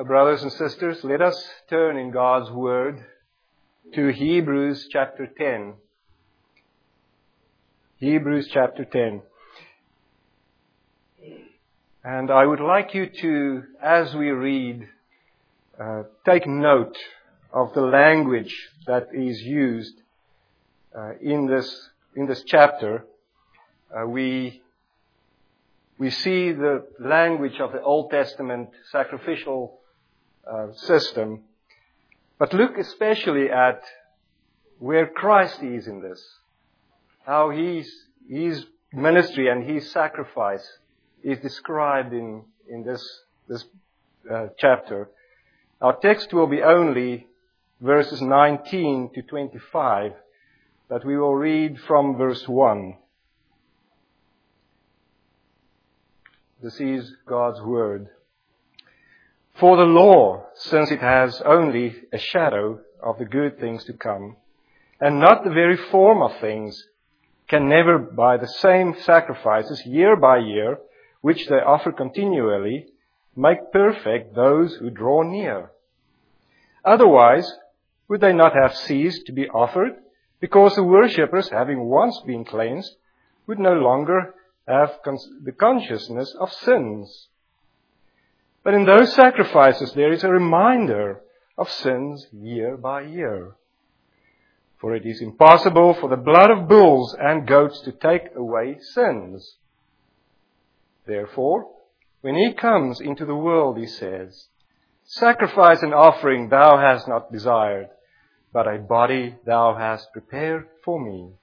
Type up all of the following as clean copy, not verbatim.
brothers and sisters, let us turn in God's Word to Hebrews chapter 10. Hebrews chapter 10. And I would like you to, as we read, take note of the language that is used in this chapter. We see the language of the Old Testament sacrificial system, but look especially at where Christ is in this, how his ministry and his sacrifice is described in this chapter. Our text will be only verses 19 to 25, but we will read from verse 1. This is God's Word. For the law, since it has only a shadow of the good things to come, and not the very form of things, can never, by the same sacrifices year by year, which they offer continually, make perfect those who draw near. Otherwise, would they not have ceased to be offered, because the worshippers, having once been cleansed, would no longer have the consciousness of sins. But in those sacrifices there is a reminder of sins year by year. For it is impossible for the blood of bulls and goats to take away sins. Therefore, when he comes into the world, he says, Sacrifice and offering thou hast not desired, but a body thou hast prepared for me.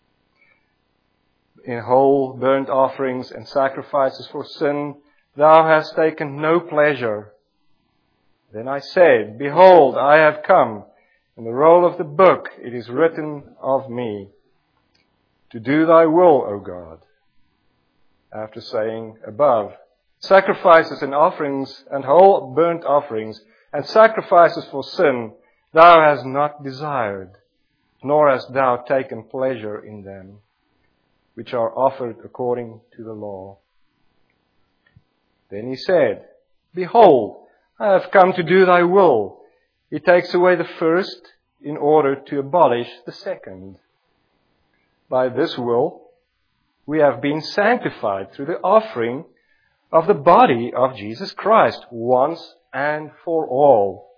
In whole burnt offerings and sacrifices for sin, thou hast taken no pleasure. Then I said, Behold, I have come. In the roll of the book it is written of me, to do thy will, O God. After saying above, sacrifices and offerings and whole burnt offerings and sacrifices for sin, thou hast not desired, nor hast thou taken pleasure in them, which are offered according to the law. Then he said, Behold, I have come to do thy will. He takes away the first in order to abolish the second. By this will, we have been sanctified through the offering of the body of Jesus Christ once and for all.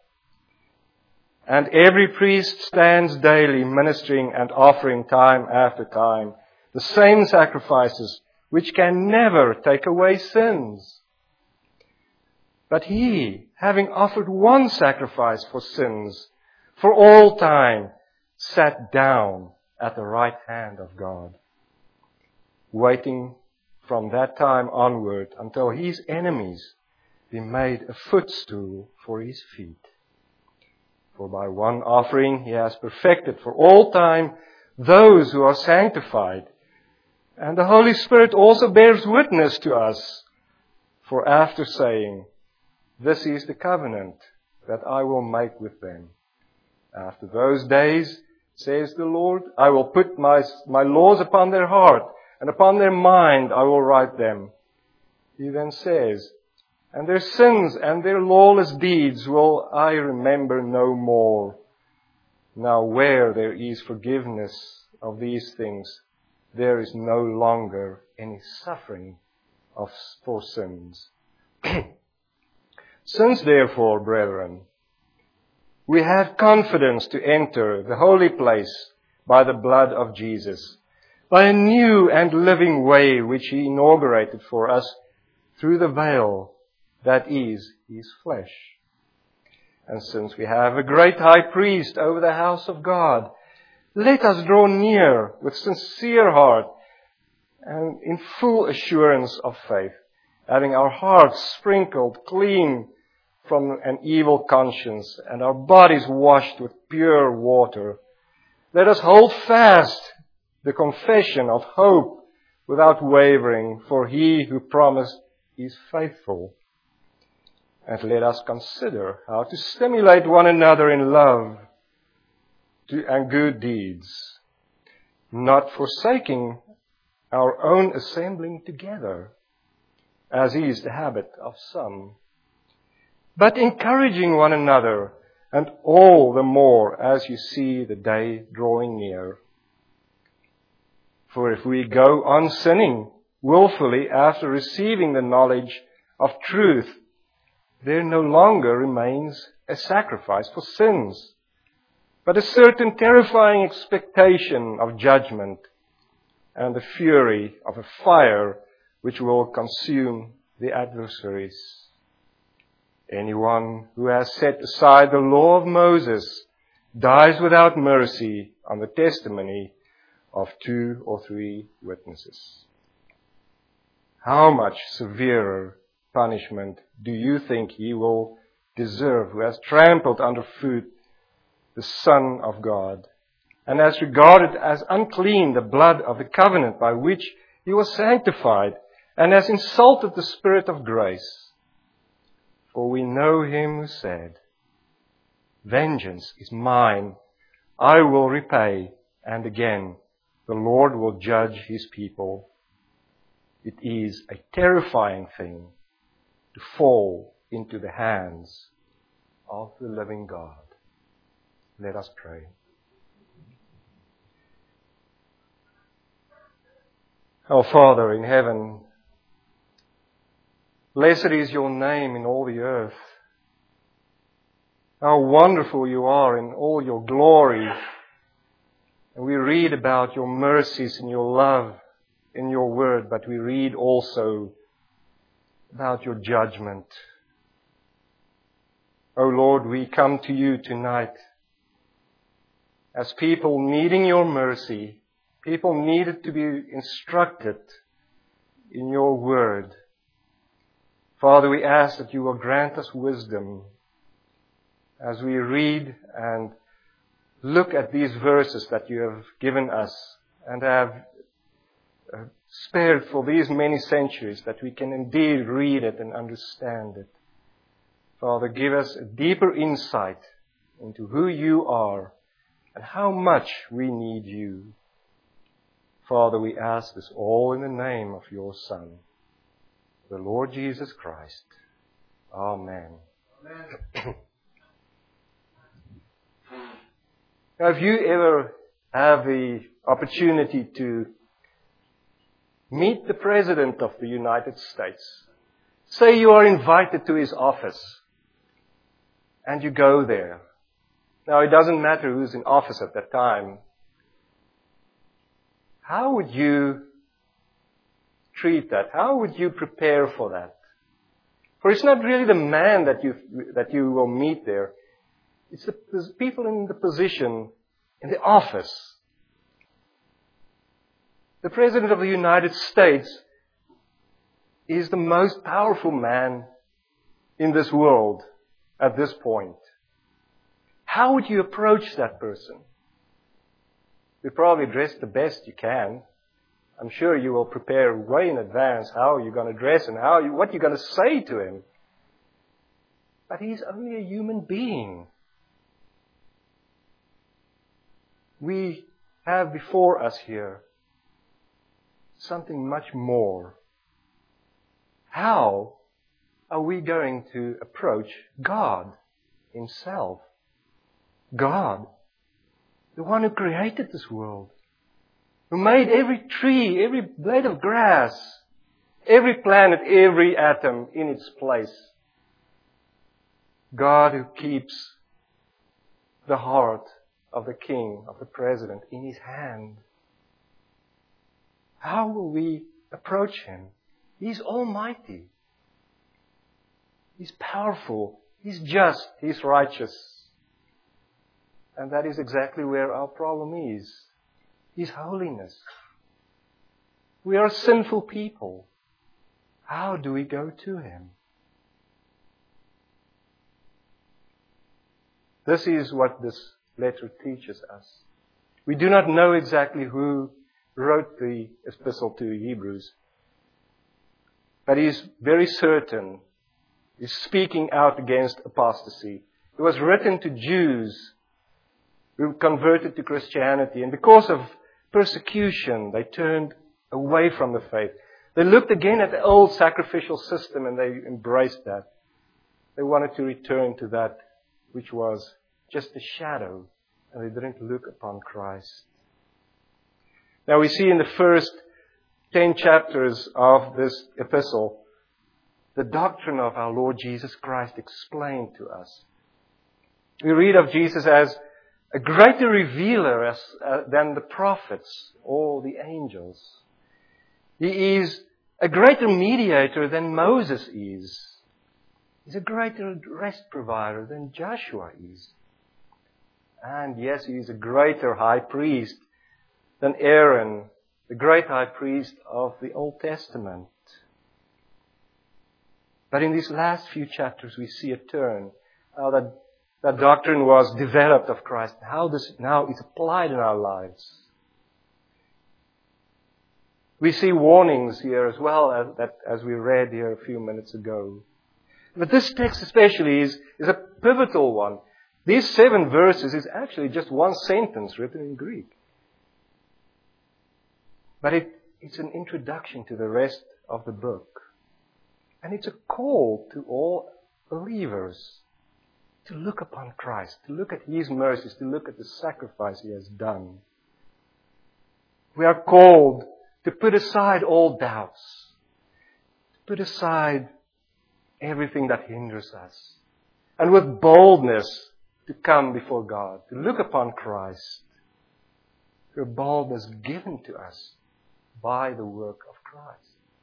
And every priest stands daily ministering and offering time after time the same sacrifices which can never take away sins. But he, having offered one sacrifice for sins for all time, sat down at the right hand of God, waiting from that time onward until his enemies be made a footstool for his feet. For by one offering he has perfected for all time those who are sanctified. And the Holy Spirit also bears witness to us. For after saying, This is the covenant that I will make with them. After those days, says the Lord, I will put my laws upon their heart, and upon their mind I will write them. He then says, And their sins and their lawless deeds will I remember no more. Now where there is forgiveness of these things, there is no longer any suffering for sins. Since therefore, brethren, we have confidence to enter the holy place by the blood of Jesus, by a new and living way which he inaugurated for us through the veil that is his flesh. And since we have a great high priest over the house of God, let us draw near with sincere heart and in full assurance of faith, having our hearts sprinkled clean from an evil conscience and our bodies washed with pure water. Let us hold fast the confession of hope without wavering, for he who promised is faithful. And let us consider how to stimulate one another in love and good deeds, not forsaking our own assembling together, as is the habit of some, but encouraging one another, and all the more as you see the day drawing near. For if we go on sinning willfully after receiving the knowledge of truth, there no longer remains a sacrifice for sins, but a certain terrifying expectation of judgment and the fury of a fire which will consume the adversaries. Anyone who has set aside the law of Moses dies without mercy on the testimony of 2 or 3 witnesses. How much severer punishment do you think he will deserve who has trampled underfoot the Son of God, and has regarded as unclean the blood of the covenant by which he was sanctified, and has insulted the Spirit of grace? For we know him who said, "Vengeance is mine, I will repay," and again, "The Lord will judge his people." It is a terrifying thing to fall into the hands of the living God. Let us pray. Our Father in heaven, blessed is your name in all the earth. How wonderful you are in all your glory. And we read about your mercies and your love in your word, but we read also about your judgment. O Lord, we come to you tonight as people needing your mercy, people needed to be instructed in your word. Father, we ask that you will grant us wisdom as we read and look at these verses that you have given us and have spared for these many centuries, that we can indeed read it and understand it. Father, give us a deeper insight into who you are and how much we need you. Father, we ask this all in the name of your Son, the Lord Jesus Christ. Amen. Amen. Have you ever had the opportunity to meet the President of the United States? Say you are invited to his office and you go there. Now, it doesn't matter who's in office at that time. How would you treat that? How would you prepare for that? For it's not really the man that you will meet there. It's the people in the position, in the office. The President of the United States is the most powerful man in this world at this point. How would you approach that person? You probably dress the best you can. I'm sure you will prepare way in advance how you're going to dress and what you're going to say to him. But he's only a human being. We have before us here something much more. How are we going to approach God himself? God, the one who created this world, who made every tree, every blade of grass, every planet, every atom in its place. God who keeps the heart of the king, of the president, in his hand. How will we approach him? He's almighty. He's powerful. He's just. He's righteous. And that is exactly where our problem is. His holiness. We are sinful people. How do we go to him? This is what this letter teaches us. We do not know exactly who wrote the epistle to Hebrews, but he is very certain he's speaking out against apostasy. It was written to Jews who converted to Christianity, and because of persecution, they turned away from the faith. They looked again at the old sacrificial system and they embraced that. They wanted to return to that which was just a shadow, and they didn't look upon Christ. Now we see in the first 10 chapters of this epistle, the doctrine of our Lord Jesus Christ explained to us. We read of Jesus as a greater revealer than the prophets or the angels. He is a greater mediator than Moses is. He's a greater rest provider than Joshua is. And yes, he is a greater high priest than Aaron, the great high priest of the Old Testament. But in these last few chapters, we see a turn, how that doctrine was developed of Christ, how this now is applied in our lives. We see warnings here as well, as we read here a few minutes ago. But this text especially is a pivotal one. These 7 verses is actually just one sentence written in Greek. But it's an introduction to the rest of the book. And it's a call to all believers to look upon Christ, to look at His mercies, to look at the sacrifice He has done. We are called to put aside all doubts, to put aside everything that hinders us, and with boldness to come before God, to look upon Christ, through boldness given to us by the work of Christ.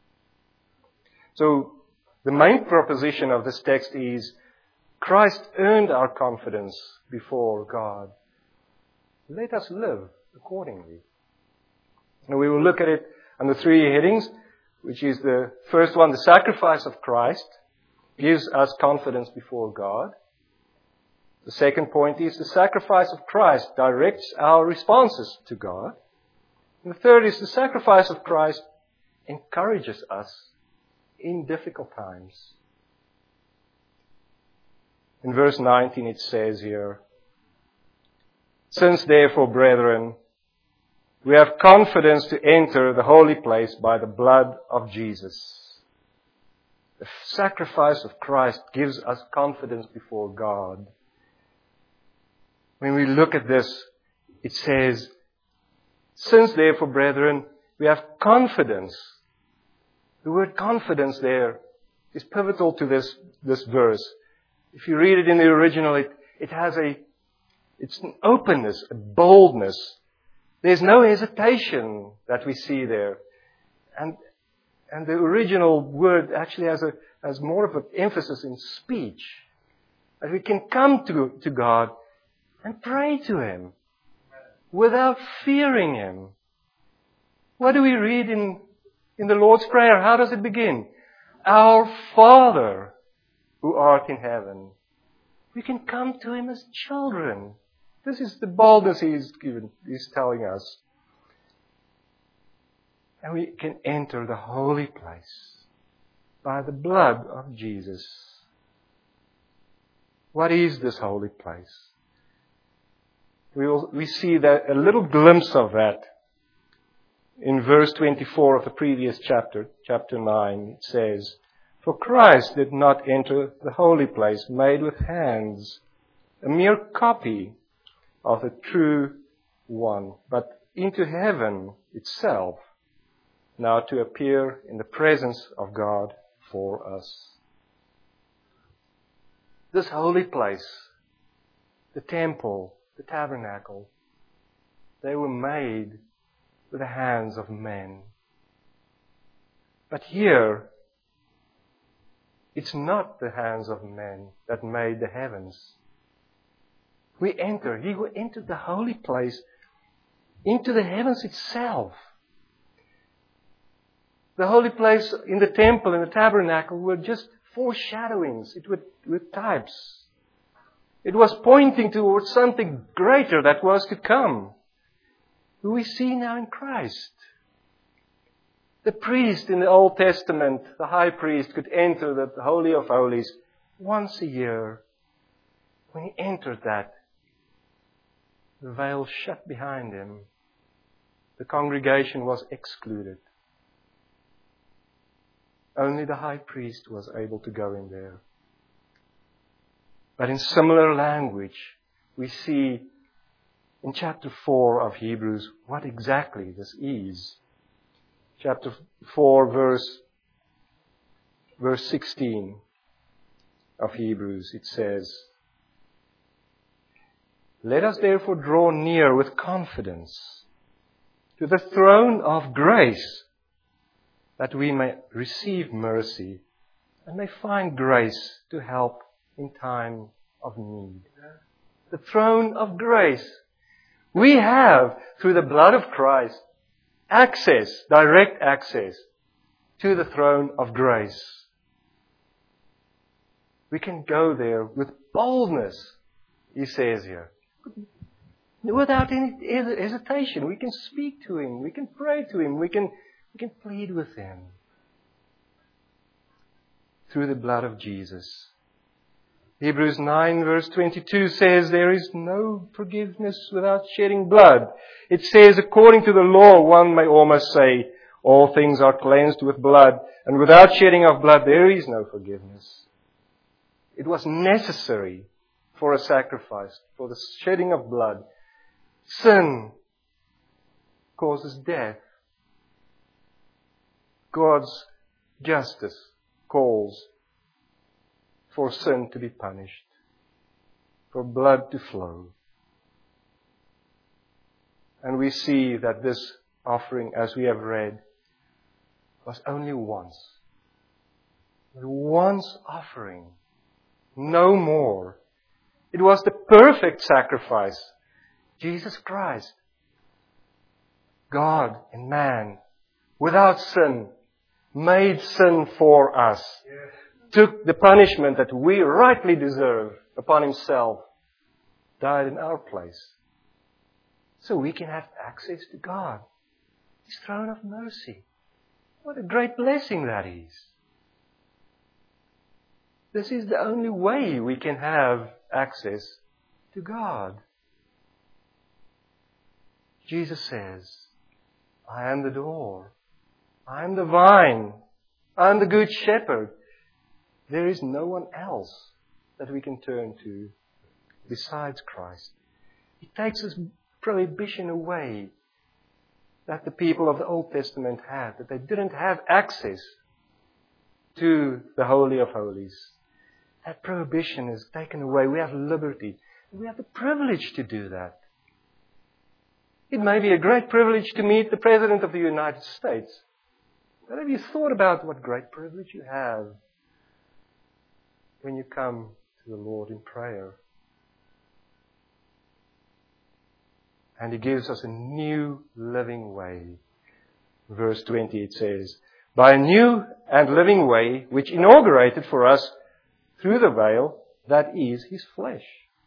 So, the main proposition of this text is Christ earned our confidence before God. Let us live accordingly. Now we will look at it on the 3 headings, which is the first one, the sacrifice of Christ gives us confidence before God. The second point is the sacrifice of Christ directs our responses to God. And the third is the sacrifice of Christ encourages us in difficult times. In verse 19 it says here, "Since therefore, brethren, we have confidence to enter the holy place by the blood of Jesus." The sacrifice of Christ gives us confidence before God. When we look at this, it says, "Since therefore, brethren, we have confidence." The word confidence there is pivotal to this verse. If you read it in the original, it's an openness, a boldness. There's no hesitation that we see there. And the original word actually has more of an emphasis in speech. That we can come to God and pray to Him without fearing Him. What do we read in the Lord's Prayer? How does it begin? Our Father who art in heaven. We can come to Him as children. This is the boldness He's telling us. And we can enter the holy place by the blood of Jesus. What is this holy place? We see that a little glimpse of that in verse 24 of the previous chapter, chapter 9. It says, "For Christ did not enter the holy place made with hands, a mere copy of the true one, but into heaven itself, now to appear in the presence of God for us." This holy place, the temple, the tabernacle, they were made with the hands of men. But here, it's not the hands of men that made the heavens. He entered the holy place into the heavens itself. The holy place in the temple, in the tabernacle, were just foreshadowings. It were types. It was pointing towards something greater that was to come, who we see now in Christ. The priest in the Old Testament, the high priest, could enter the Holy of Holies once a year. When he entered that, the veil shut behind him. The congregation was excluded. Only the high priest was able to go in there. But in similar language, we see in chapter 4 of Hebrews what exactly this is. Chapter 4, verse 16 of Hebrews, it says, "Let us therefore draw near with confidence to the throne of grace, that we may receive mercy and may find grace to help in time of need." The throne of grace. We have, through the blood of Christ, access, direct access to the throne of grace. We can go there with boldness, he says here. Without any hesitation. We can speak to Him. We can pray to Him. We can plead with Him. Through the blood of Jesus. Hebrews 9 verse 22 says there is no forgiveness without shedding blood. It says, according to the law, one may almost say, all things are cleansed with blood, and without shedding of blood there is no forgiveness. It was necessary for a sacrifice, for the shedding of blood. Sin causes death. God's justice calls for sin to be punished, for blood to flow. And we see that this offering, as we have read, was only once. Once offering. No more. It was the perfect sacrifice. Jesus Christ, God and man, without sin, made sin for us. Took the punishment that we rightly deserve upon Himself. Died in our place. So we can have access to God. His throne of mercy. What a great blessing that is. This is the only way we can have access to God. Jesus says, I am the door. I am the vine. I am the good shepherd. There is no one else that we can turn to besides Christ. He takes this prohibition away that the people of the Old Testament had, that they didn't have access to the Holy of Holies. That prohibition is taken away. We have liberty. We have the privilege to do that. It may be a great privilege to meet the President of the United States. But have you thought about what great privilege you have when you come to the Lord in prayer? And He gives us a new living way. Verse 20 it says, by a new and living way which inaugurated for us through the veil, that is His flesh.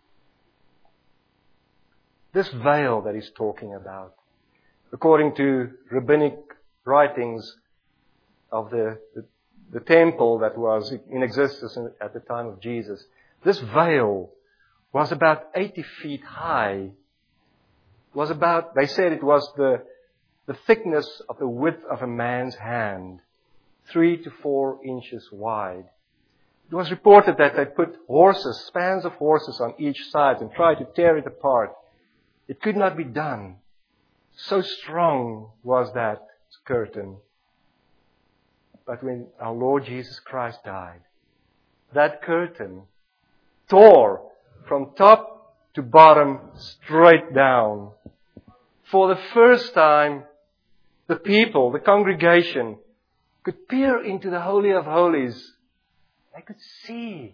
This veil that He's talking about, according to rabbinic writings of the temple that was in existence at the time of Jesus, this veil was about 80 feet high. They said it was the thickness of the width of a man's hand, 3 to 4 inches wide. It was reported that they put spans of horses on each side and tried to tear it apart. It could not be done. So strong was that curtain. But when our Lord Jesus Christ died, that curtain tore from top to bottom straight down. For the first time, the people, the congregation, could peer into the Holy of Holies. They could see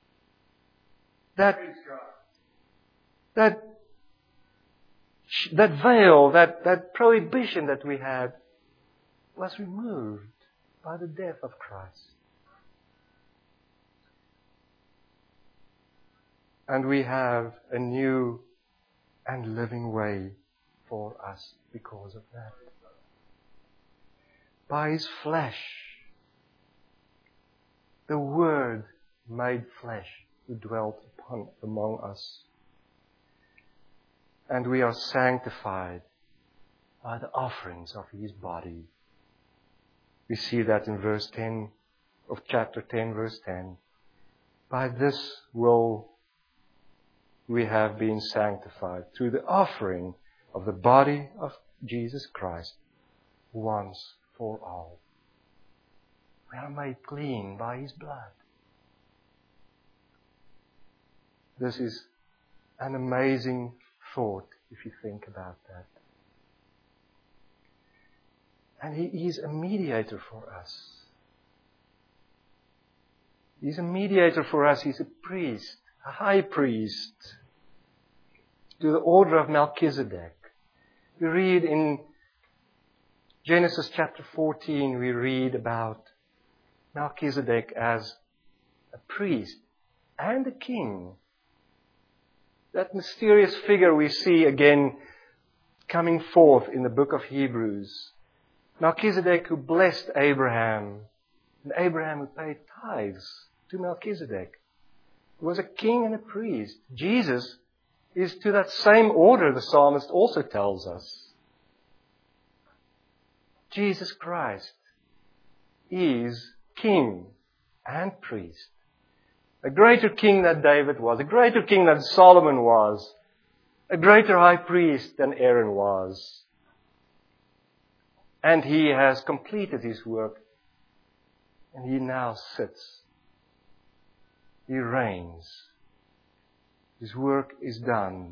that veil, that prohibition that we had was removed by the death of Christ. And we have a new and living way for us because of that. By His flesh, the Word made flesh who dwelt among us. And we are sanctified by the offerings of His body. We see that in verse 10 of chapter 10, verse 10. By this will we have been sanctified through the offering of the body of Jesus Christ once for all. We are made clean by His blood. This is an amazing thought if you think about that. And He is a mediator for us. He's a mediator for us. He's a priest, a high priest, to the order of Melchizedek. We read in Genesis chapter 14, we read about Melchizedek as a priest and a king. That mysterious figure we see again coming forth in the book of Hebrews. Melchizedek who blessed Abraham, and Abraham who paid tithes to Melchizedek. He was a king and a priest. Jesus is to that same order, the psalmist also tells us. Jesus Christ is king and priest. A greater king than David was, a greater king than Solomon was, a greater high priest than Aaron was. And He has completed His work, and He now sits. He reigns. His work is done.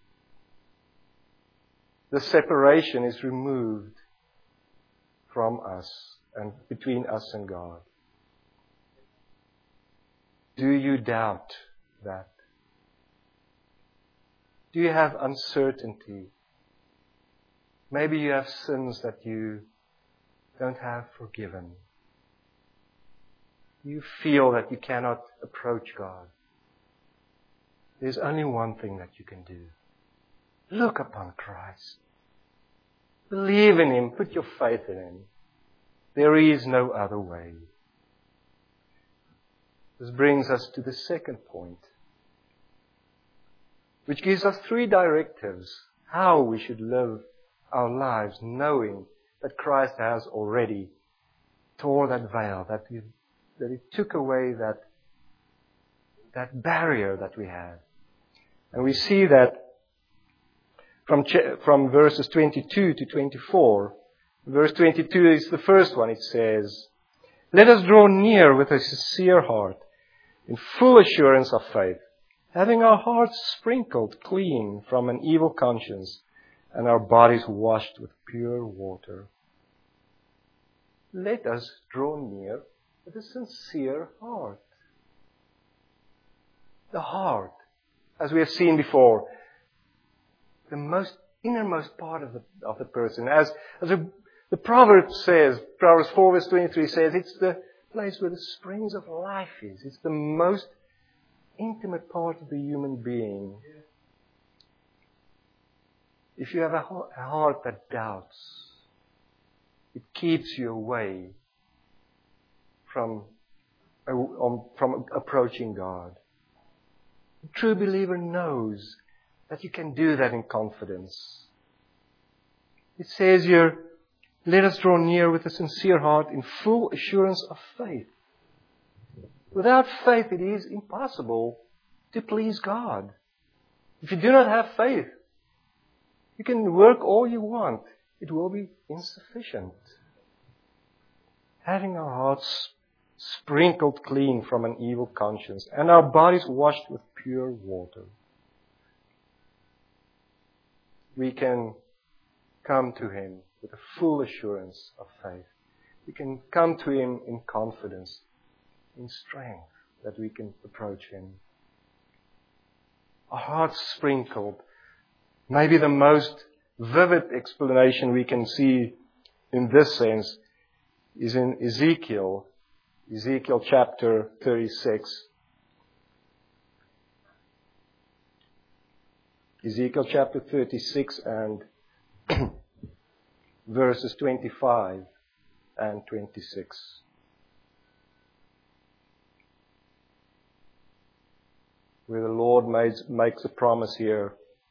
The separation is removed from us and between us and God. Do you doubt that? Do you have uncertainty? Maybe you have sins that you don't have forgiven. You feel that you cannot approach God. There's only one thing that you can do. Look upon Christ. Believe in Him. Put your faith in Him. There is no other way. This brings us to the second point, which gives us 3 directives how we should live our lives, knowing that Christ has already tore that veil, that He took away that barrier that we had. And we see that from verses 22 to 24. Verse 22 is the first one. It says, "Let us draw near with a sincere heart, in full assurance of faith, having our hearts sprinkled clean from an evil conscience and our bodies washed with pure water." Let us draw near with a sincere heart. The heart, as we have seen before, the most innermost part of the person. As the proverb says, Proverbs 4 verse 23 says, it's the place where the springs of life is. It's the most intimate part of the human being. If you have a heart that doubts, it keeps you away from approaching God. A true believer knows that you can do that in confidence. It says here, let us draw near with a sincere heart in full assurance of faith. Without faith, it is impossible to please God. If you do not have faith, you can work all you want. It will be insufficient. Having our hearts sprinkled clean from an evil conscience and our bodies washed with pure water, we can come to Him with a full assurance of faith. We can come to Him in confidence, in strength, that we can approach Him. Our hearts sprinkled. Maybe the most vivid explanation we can see in this sense is in Ezekiel chapter 36. Ezekiel chapter 36 and verses 25 and 26. Where the Lord makes a promise here.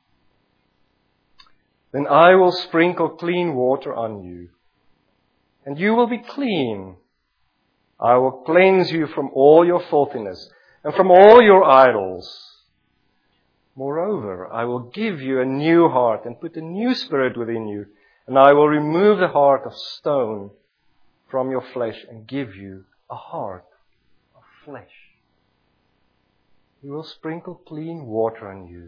Then I will sprinkle clean water on you, and you will be clean. I will cleanse you from all your filthiness and from all your idols. Moreover, I will give you a new heart and put a new spirit within you, and I will remove the heart of stone from your flesh and give you a heart of flesh. He will sprinkle clean water on you.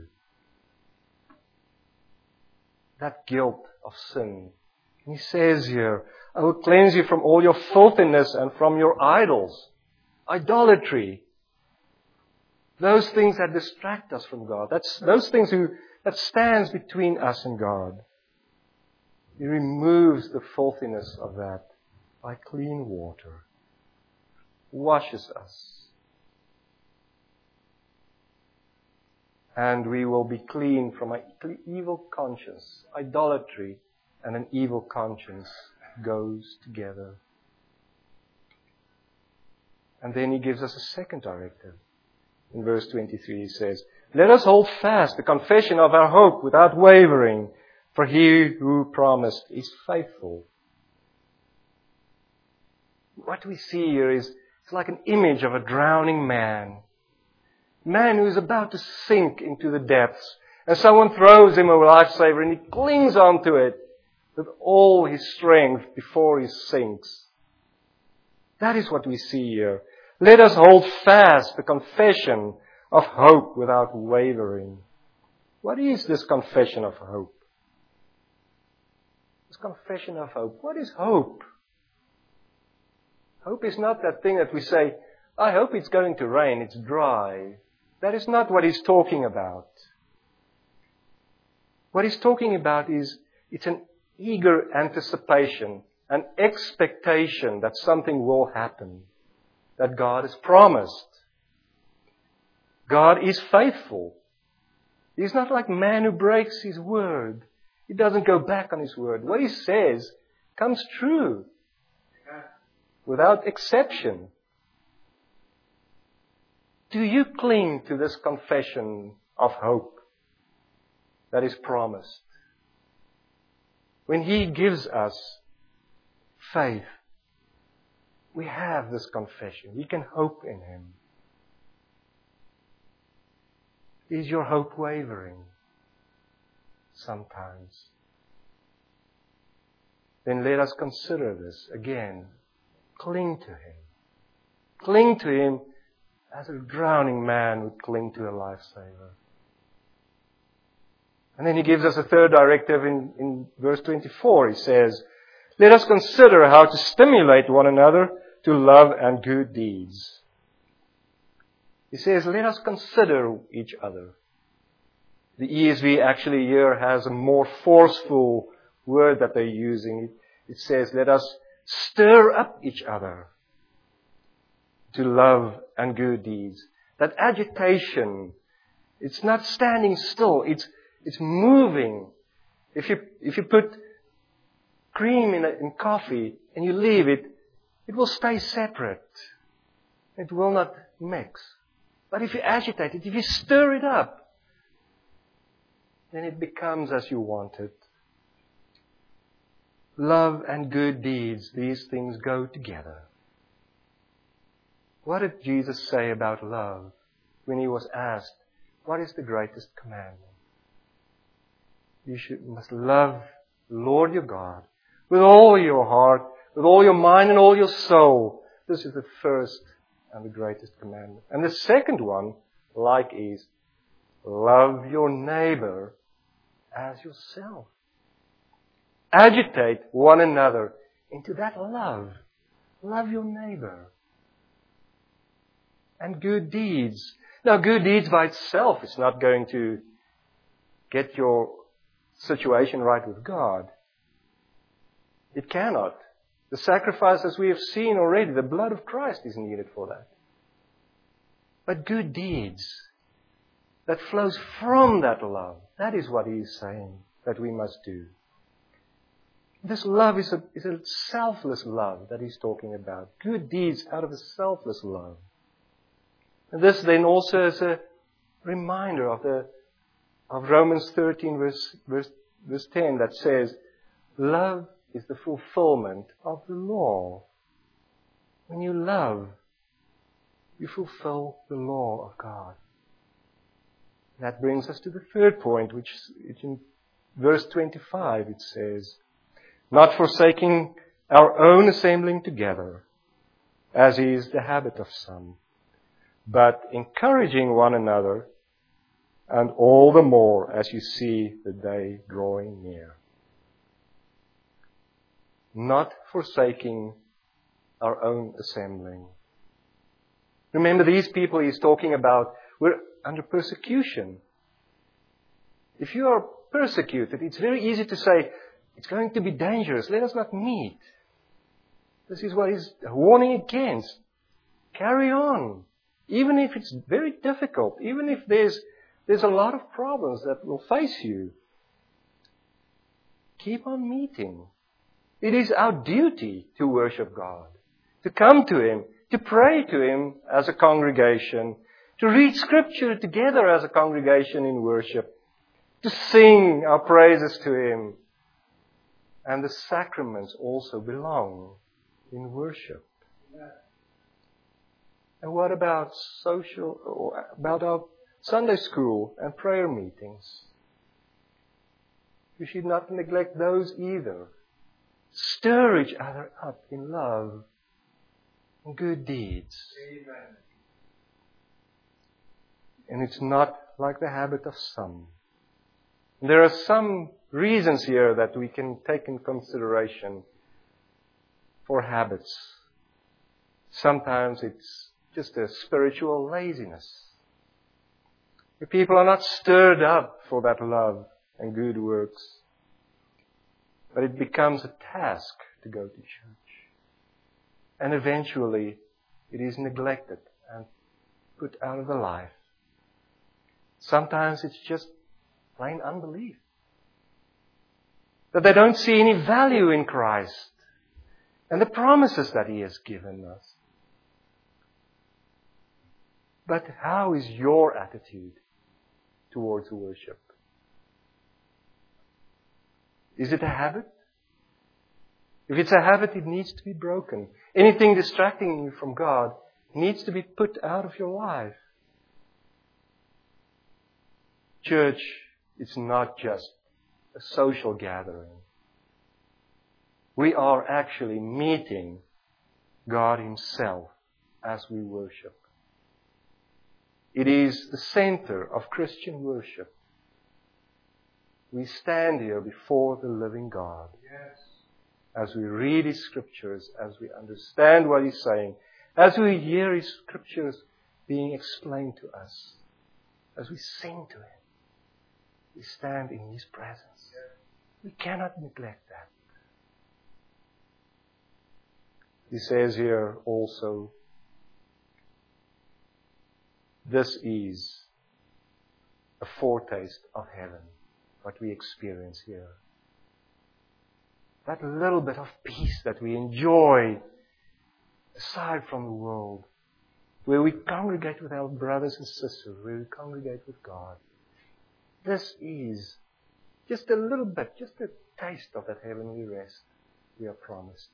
That guilt of sin. And He says here, I will cleanse you from all your filthiness and from your idols. Idolatry. Those things that distract us from God. That's those things that stands between us and God. He removes the filthiness of that by clean water. Washes us. And we will be clean from an evil conscience. Idolatry and an evil conscience goes together. And then He gives us a second directive. In verse 23 He says, let us hold fast the confession of our hope without wavering, for He who promised is faithful. What we see here is it's like an image of a drowning man. Man who is about to sink into the depths. And someone throws him a lifesaver and he clings onto it with all his strength before he sinks. That is what we see here. Let us hold fast the confession of hope without wavering. What is this confession of hope? This confession of hope. What is hope? Hope is not that thing that we say, I hope it's going to rain, it's dry. That is not what He's talking about. What He's talking about is, it's an eager anticipation, an expectation that something will happen, that God has promised. God is faithful. He's not like man who breaks His word. He doesn't go back on His word. What He says comes true, without exception. Do you cling to this confession of hope that is promised? When He gives us faith, we have this confession. We can hope in Him. Is your hope wavering? Sometimes. Then let us consider this again. Cling to Him. Cling to Him as a drowning man would cling to a lifesaver. And then He gives us a third directive in verse 24. He says, let us consider how to stimulate one another to love and good deeds. He says, let us consider each other. The ESV actually here has a more forceful word that they're using. It says, let us stir up each other to love and good deeds. That agitation, it's not standing still, it's moving. If you put cream in coffee and you leave it, it will stay separate. It will not mix. But if you agitate it, if you stir it up, then it becomes as you want it. Love and good deeds, these things go together. What did Jesus say about love when He was asked, what is the greatest commandment? You must love the Lord your God with all your heart, with all your mind and all your soul. This is the first and the greatest commandment. And the second one, like, is love your neighbor as yourself. Agitate one another into that love. Love your neighbor. And good deeds. Now, good deeds by itself is not going to get your situation right with God. It cannot. The sacrifice, as we have seen already, the blood of Christ is needed for that. But good deeds that flows from that love, that is what He is saying that we must do. This love is a selfless love that He's talking about. Good deeds out of a selfless love. And this then also is a reminder of Romans 13 verse 10 that says, love is the fulfillment of the law. When you love, you fulfill the law of God. That brings us to the third point, which in verse 25 it says, not forsaking our own assembling together, as is the habit of some, but encouraging one another, and all the more as you see the day drawing near. Not forsaking our own assembling. Remember, these people he's talking about were under persecution. If you are persecuted, it's very easy to say, it's going to be dangerous, let us not meet. This is what he's warning against. Carry on. Even if it's very difficult, even if there's a lot of problems that will face you, keep on meeting. It is our duty to worship God, to come to Him, to pray to Him as a congregation, to read Scripture together as a congregation in worship, to sing our praises to Him. And the sacraments also belong in worship. And what about about our Sunday school and prayer meetings? We should not neglect those either. Stir each other up in love and good deeds. Amen. And it's not like the habit of some. There are some reasons here that we can take in consideration for habits. Sometimes it's just a spiritual laziness. The people are not stirred up for that love and good works. But it becomes a task to go to church. And eventually it is neglected and put out of the life. Sometimes it's just plain unbelief. That they don't see any value in Christ and the promises that He has given us. But how is your attitude towards worship? Is it a habit? If it's a habit, it needs to be broken. Anything distracting you from God needs to be put out of your life. Church, it's not just a social gathering. We are actually meeting God Himself as we worship. It is the center of Christian worship. We stand here before the living God. Yes. As we read His Scriptures, as we understand what He's saying, as we hear His Scriptures being explained to us, as we sing to Him, we stand in His presence. We cannot neglect that. He says here also, this is a foretaste of heaven, what we experience here. That little bit of peace that we enjoy aside from the world, where we congregate with our brothers and sisters, where we congregate with God. This is just a little bit, just a taste of that heavenly rest we are promised.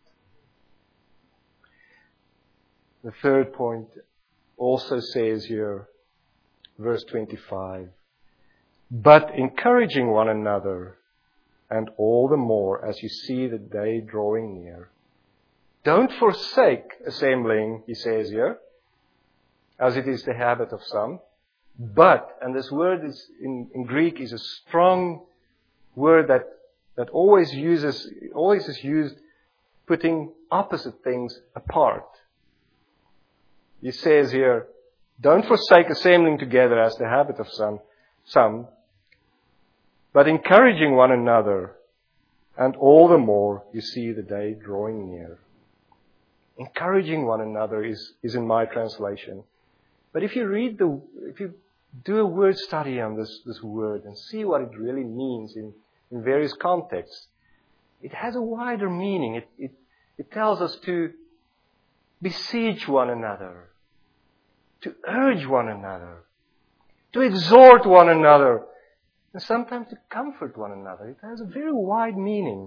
The third point also says here, verse 25, but encouraging one another, and all the more as you see the day drawing near. Don't forsake assembling, he says here, as it is the habit of some. But, and this word is in Greek is a strong word that always is used putting opposite things apart. He says here, don't forsake assembling together as the habit of some, but encouraging one another, and all the more you see the day drawing near. Encouraging one another is in my translation. But if you do a word study on this word and see what it really means in various contexts, it has a wider meaning. It tells us to beseech one another, to urge one another, to exhort one another, and sometimes to comfort one another. It has a very wide meaning.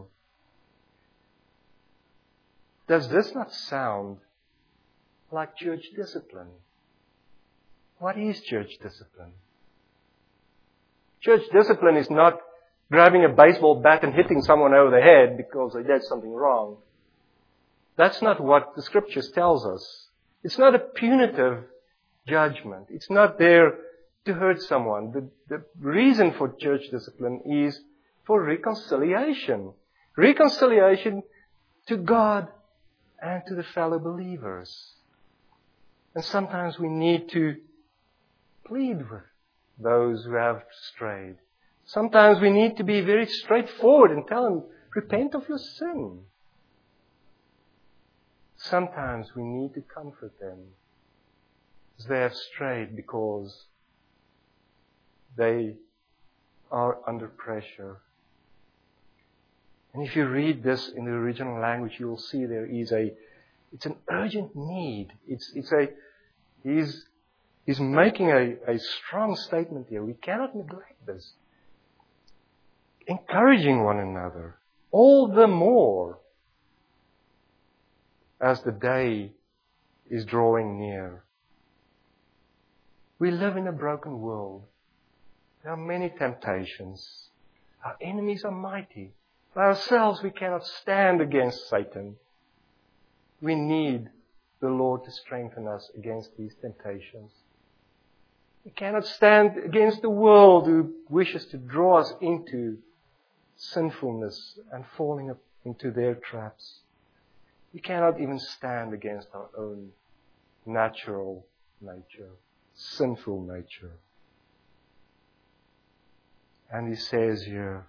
Does this not sound like church discipline? What is church discipline? Church discipline is not grabbing a baseball bat and hitting someone over the head because they did something wrong. That's not what the Scriptures tells us. It's not a punitive judgment. It's not there to hurt someone. The reason for church discipline is for reconciliation. Reconciliation to God and to the fellow believers. And sometimes we need to plead with those who have strayed. Sometimes we need to be very straightforward and tell them, repent of your sin. Sometimes we need to comfort them as they have strayed because they are under pressure. And if you read this in the original language, you will see it's an urgent need. He's making a strong statement here. We cannot neglect this. Encouraging one another, all the more as the day is drawing near. We live in a broken world. There are many temptations. Our enemies are mighty. By ourselves we cannot stand against Satan. We need the Lord to strengthen us against these temptations. We cannot stand against the world who wishes to draw us into sinfulness and falling into their traps. We cannot even stand against our own natural nature, sinful nature. And he says here,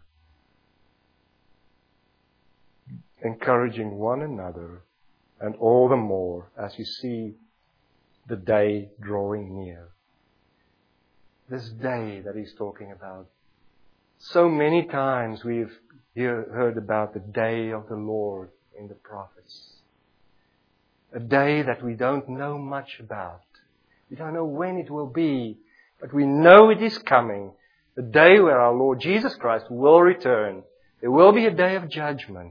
encouraging one another, and all the more as you see the day drawing near. This day that he's talking about. So many times we've heard about the day of the Lord in the prophets. A day that we don't know much about. We don't know when it will be, but we know it is coming. The day where our Lord Jesus Christ will return. There will be a day of judgment.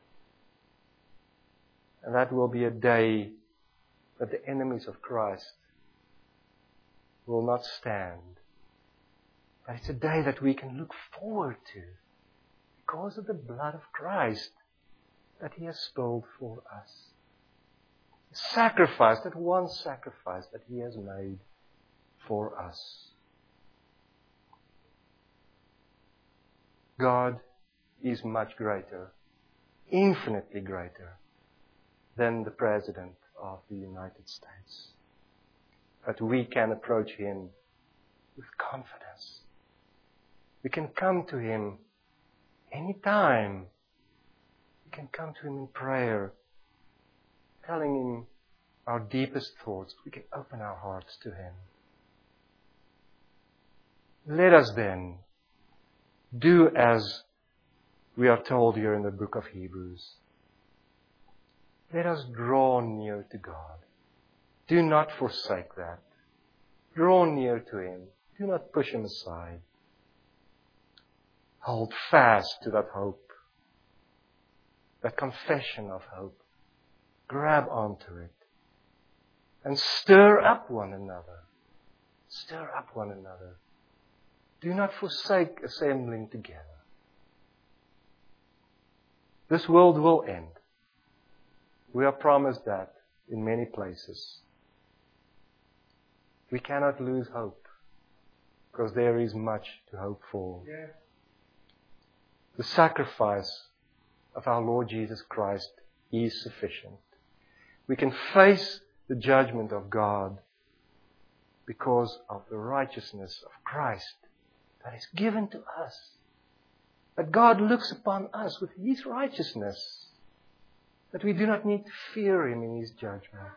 And that will be a day that the enemies of Christ will not stand. But it's a day that we can look forward to because of the blood of Christ that He has spilled for us. Sacrifice, that one sacrifice that He has made for us. God is much greater, infinitely greater than the President of the United States. But we can approach Him with confidence. We can come to Him anytime. We can come to Him in prayer, telling Him our deepest thoughts. We can open our hearts to Him. Let us then do as we are told here in the book of Hebrews. Let us draw near to God. Do not forsake that. Draw near to Him. Do not push Him aside. Hold fast to that hope, that confession of hope. Grab onto it and stir up one another. Stir up one another. Do not forsake assembling together. This world will end. We are promised that in many places. We cannot lose hope because there is much to hope for. Yeah. The sacrifice of our Lord Jesus Christ is sufficient. We can face the judgment of God because of the righteousness of Christ that is given to us. That God looks upon us with His righteousness. That we do not need to fear Him in His judgment.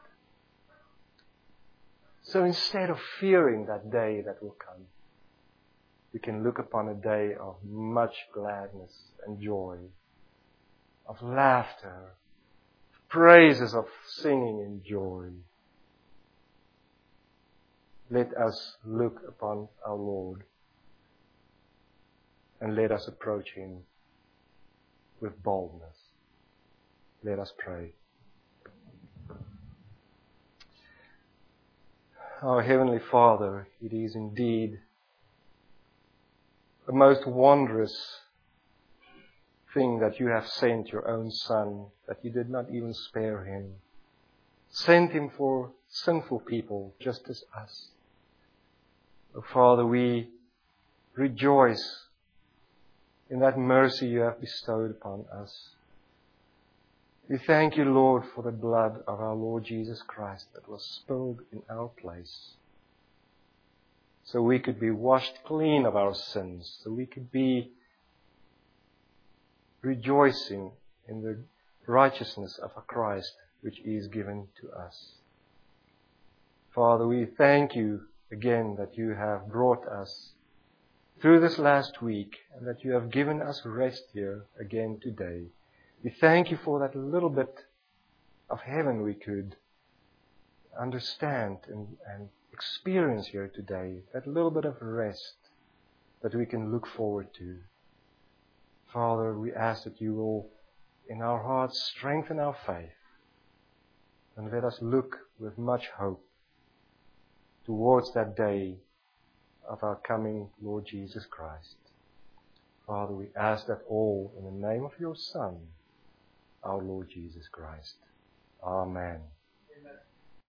So instead of fearing that day that will come, we can look upon a day of much gladness and joy, of laughter, praises, of singing and joy. Let us look upon our Lord and let us approach Him with boldness. Let us pray. Our Heavenly Father, it is indeed a most wondrous thing that you have sent your own Son, that you did not even spare him. Sent him for sinful people just as us. Oh, Father, we rejoice in that mercy you have bestowed upon us. We thank you, Lord, for the blood of our Lord Jesus Christ that was spilled in our place, so we could be washed clean of our sins, so we could be rejoicing in the righteousness of a Christ which is given to us. Father, we thank you again that you have brought us through this last week and that you have given us rest here again today. We thank you for that little bit of heaven we could understand and experience here today, that little bit of rest that we can look forward to. Father, we ask that you will, in our hearts, strengthen our faith and let us look with much hope towards that day of our coming Lord Jesus Christ. Father, we ask that all in the name of your Son, our Lord Jesus Christ. Amen.